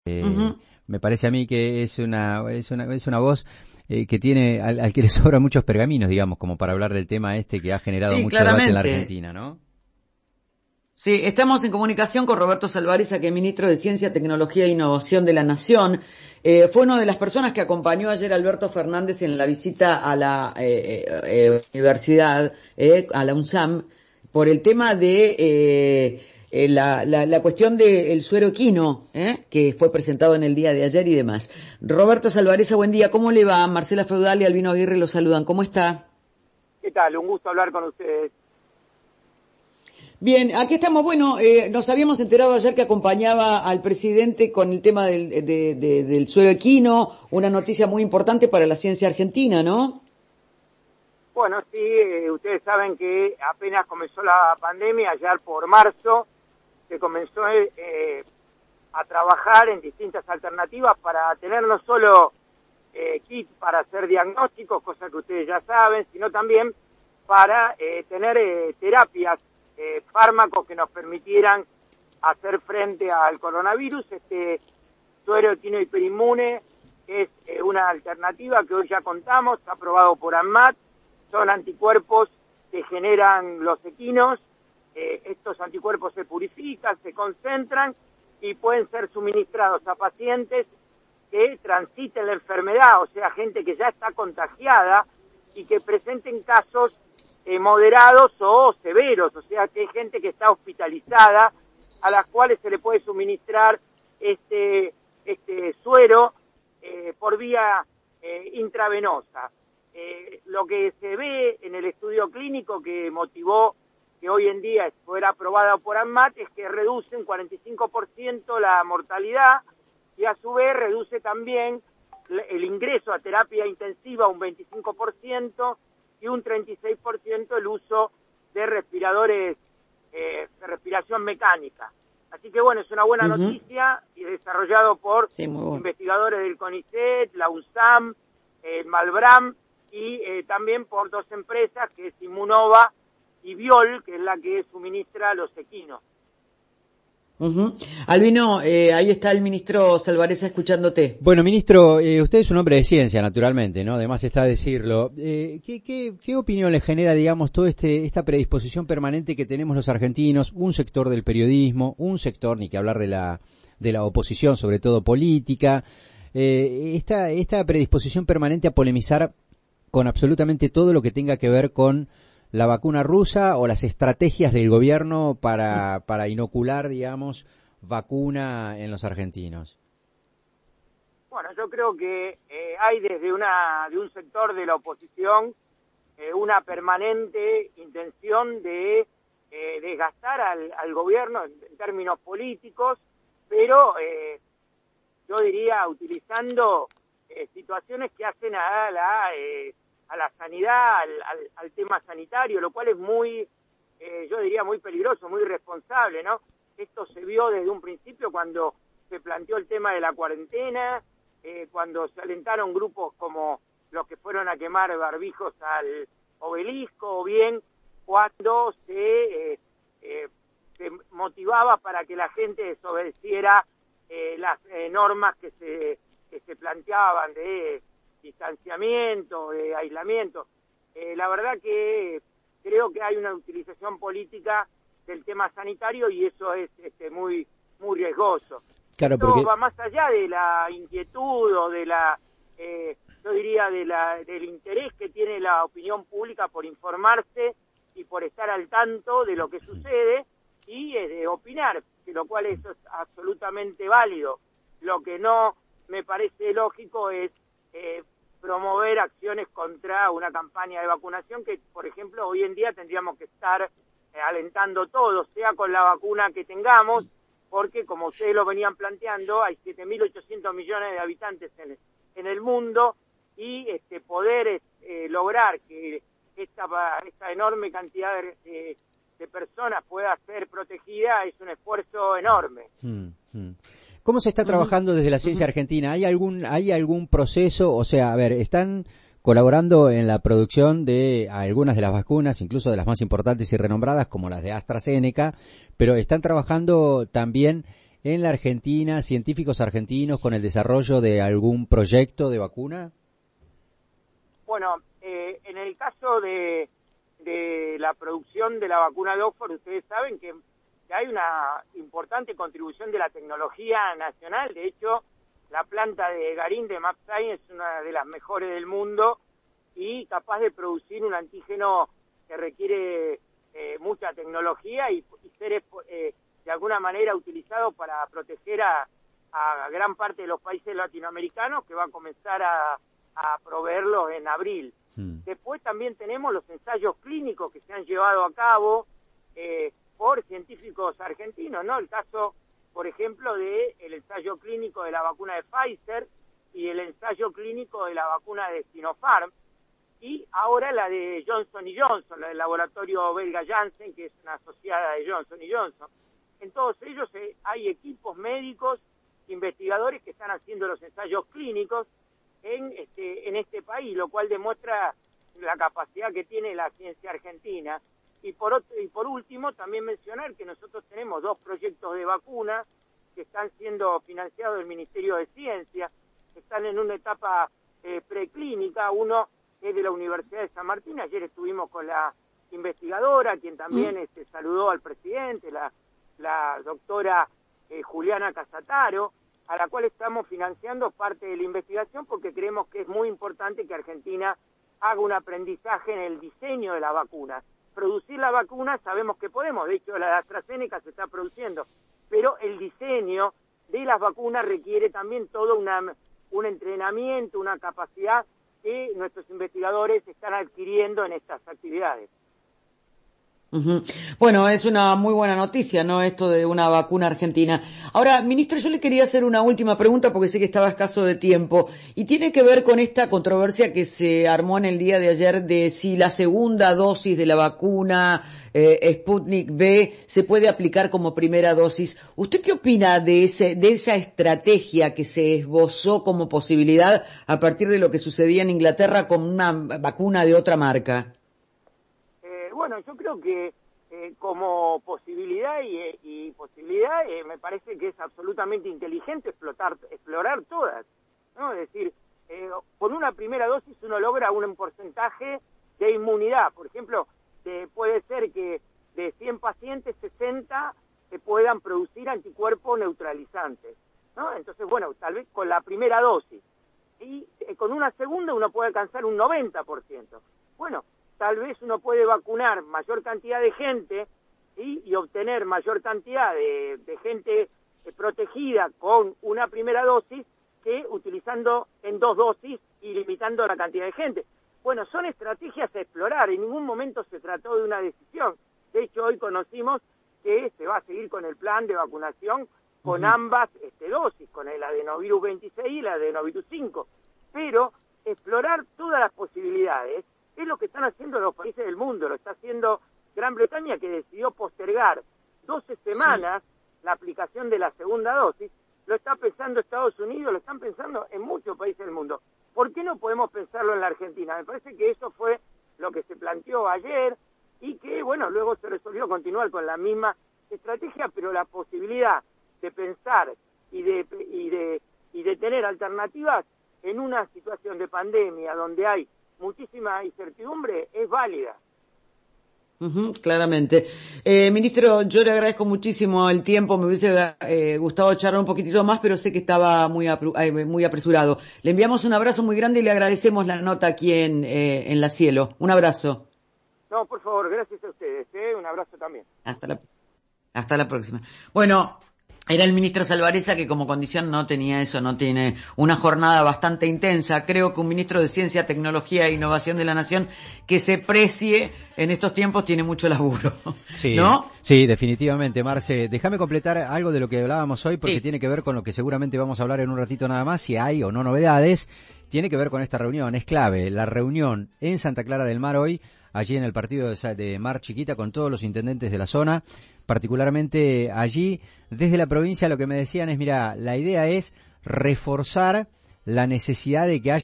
Ujú. Me parece a mí que es una voz que tiene, al que le sobran muchos pergaminos, digamos, como para hablar del tema este que ha generado Sí, mucho debate en la claramente. Argentina, ¿no? Sí, estamos en comunicación con Roberto Salvareza, que es ministro de Ciencia, Tecnología e Innovación de la Nación. Fue una de las personas que acompañó ayer a Alberto Fernández en la visita a la universidad, a la UNSAM, por el tema de la cuestión del suero equino, que fue presentado en el día de ayer y demás. Roberto Salvareza, buen día. ¿Cómo le va? Marcela Feudal y Albino Aguirre lo saludan. ¿Cómo está? ¿Qué tal? Un gusto hablar con ustedes. Bien, aquí estamos. Bueno, nos habíamos enterado ayer que acompañaba al presidente con el tema del suero equino, una noticia muy importante para la ciencia argentina, ¿no? Bueno, sí, ustedes saben que apenas comenzó la pandemia, ayer por marzo, se comenzó a trabajar en distintas alternativas para tener no solo kits para hacer diagnósticos, cosas que ustedes ya saben, sino también para tener terapias, fármacos que nos permitieran hacer frente al coronavirus. Este suero equino hiperinmune es una alternativa que hoy ya contamos, está aprobado por ANMAT, son anticuerpos que generan los equinos, estos anticuerpos se purifican, se concentran y pueden ser suministrados a pacientes que transiten la enfermedad, o sea, gente que ya está contagiada y que presenten casos moderados o severos, o sea, que hay gente que está hospitalizada, a las cuales se le puede suministrar este suero por vía intravenosa. Lo que se ve en el estudio clínico que motivó que hoy en día fuera aprobada por ANMAT es que reduce un 45% la mortalidad y a su vez reduce también el ingreso a terapia intensiva un 25% y un 36% el uso de respiradores de respiración mecánica. Así que bueno, es una buena noticia y desarrollado por investigadores del CONICET, la UNSAM, el Malbram y también por dos empresas que es Immunova y Biol, que es la que suministra los equinos. Albino, ahí está el ministro Salvareza escuchándote. Bueno, ministro, usted es un hombre de ciencia, naturalmente, ¿no? Además está decirlo. ¿Qué opinión le genera, digamos, toda esta predisposición permanente que tenemos los argentinos, un sector del periodismo, un sector, ni que hablar de la oposición, sobre todo política, esta predisposición permanente a polemizar con absolutamente todo lo que tenga que ver con la vacuna rusa o las estrategias del gobierno para inocular, digamos, vacuna en los argentinos? Bueno, yo creo que hay desde un sector de la oposición una permanente intención de desgastar al gobierno en términos políticos, pero yo diría utilizando situaciones que hacen a la sanidad, al tema sanitario, lo cual es muy, yo diría muy peligroso, muy irresponsable, ¿no? Esto se vio desde un principio cuando se planteó el tema de la cuarentena, cuando se alentaron grupos como los que fueron a quemar barbijos al obelisco, o bien cuando se motivaba para que la gente desobedeciera las normas que se planteaban de distanciamiento, de aislamiento. La verdad que creo que hay una utilización política del tema sanitario y eso es muy muy riesgoso. Claro, Esto porque va más allá de la inquietud o de yo diría del interés que tiene la opinión pública por informarse y por estar al tanto de lo que sucede y de opinar, lo cual eso es absolutamente válido. Lo que no me parece lógico es promover acciones contra una campaña de vacunación que, por ejemplo, hoy en día tendríamos que estar alentando todos, sea con la vacuna que tengamos, porque como ustedes lo venían planteando, hay 7.800 millones de habitantes en el mundo y poder lograr que esta enorme cantidad de personas pueda ser protegida es un esfuerzo enorme. ¿Cómo se está trabajando desde la ciencia argentina? ¿Hay algún proceso? O sea, a ver, están colaborando en la producción de algunas de las vacunas, incluso de las más importantes y renombradas, como las de AstraZeneca, pero están trabajando también en la Argentina, científicos argentinos con el desarrollo de algún proyecto de vacuna? Bueno, en el caso de la producción de la vacuna de Oxford, ustedes saben que hay una importante contribución de la tecnología nacional. De hecho, la planta de Garín de mAbxience es una de las mejores del mundo y capaz de producir un antígeno que requiere mucha tecnología y ser de alguna manera utilizado para proteger a gran parte de los países latinoamericanos, que va a comenzar a proveerlos en abril. Después también tenemos los ensayos clínicos que se han llevado a cabo por científicos argentinos, ¿no? El caso, por ejemplo, del ensayo clínico de la vacuna de Pfizer y el ensayo clínico de la vacuna de Sinopharm, y ahora la de Johnson & Johnson, la del laboratorio belga Janssen, que es una asociada de Johnson & Johnson. En todos ellos hay equipos médicos, investigadores que están haciendo los ensayos clínicos en este país, lo cual demuestra la capacidad que tiene la ciencia argentina. Y por último, también mencionar que nosotros tenemos 2 proyectos de vacuna que están siendo financiados del Ministerio de Ciencia, que están en una etapa preclínica. Uno es de la Universidad de San Martín. Ayer estuvimos con la investigadora, quien también saludó al presidente, la doctora Juliana Casataro, a la cual estamos financiando parte de la investigación porque creemos que es muy importante que Argentina haga un aprendizaje en el diseño de la vacuna. Producir la vacuna sabemos que podemos, de hecho la de AstraZeneca se está produciendo, pero el diseño de las vacunas requiere también todo un entrenamiento, una capacidad que nuestros investigadores están adquiriendo en estas actividades. Uh-huh. Bueno, es una muy buena noticia, ¿no? Esto de una vacuna argentina. Ahora, ministro, yo le quería hacer una última pregunta porque sé que estaba escaso de tiempo y tiene que ver con esta controversia que se armó en el día de ayer de si la segunda dosis de la vacuna Sputnik V se puede aplicar como primera dosis. ¿Usted qué opina de esa estrategia que se esbozó como posibilidad a partir de lo que sucedía en Inglaterra con una vacuna de otra marca? Bueno, yo creo que como posibilidad y posibilidad me parece que es absolutamente inteligente explorar todas, ¿no? Es decir, con una primera dosis uno logra un porcentaje de inmunidad. Por ejemplo, puede ser que de 100 pacientes, 60 puedan producir anticuerpos neutralizantes, ¿no? Entonces, bueno, tal vez con la primera dosis. Y con una segunda uno puede alcanzar un 90%. Bueno, tal vez uno puede vacunar mayor cantidad de gente y obtener mayor cantidad de gente protegida con una primera dosis que utilizando en 2 dosis y limitando la cantidad de gente. Bueno, son estrategias a explorar, en ningún momento se trató de una decisión. De hecho, hoy conocimos que se va a seguir con el plan de vacunación con ambas dosis, con el adenovirus 26 y el adenovirus 5. Pero explorar todas las posibilidades es lo que están haciendo los países del mundo. Lo está haciendo Gran Bretaña, que decidió postergar 12 semanas la aplicación de la segunda dosis. Lo está pensando Estados Unidos, lo están pensando en muchos países del mundo. ¿Por qué no podemos pensarlo en la Argentina? Me parece que eso fue lo que se planteó ayer y que, bueno, luego se resolvió continuar con la misma estrategia, pero la posibilidad de pensar y de tener alternativas en una situación de pandemia donde hay muchísima incertidumbre es válida. Claramente. Ministro, yo le agradezco muchísimo el tiempo, me hubiese gustado charlar un poquitito más, pero sé que estaba muy apresurado. Le enviamos un abrazo muy grande y le agradecemos la nota aquí en La Cielo. Un abrazo. No, por favor, gracias a ustedes. Un abrazo también. Hasta la próxima. Bueno, era el ministro Salvarezza que como condición no tenía eso, no tiene una jornada bastante intensa. Creo que un ministro de Ciencia, Tecnología e Innovación de la Nación que se precie en estos tiempos tiene mucho laburo, sí, ¿no? Sí, definitivamente, Marce. Déjame completar algo de lo que hablábamos hoy porque tiene que ver con lo que seguramente vamos a hablar en un ratito nada más, si hay o no novedades. Tiene que ver con esta reunión, es clave. La reunión en Santa Clara del Mar hoy, allí en el partido de Mar Chiquita con todos los intendentes de la zona, particularmente allí, desde la provincia lo que me decían es, mira, la idea es reforzar la necesidad de que haya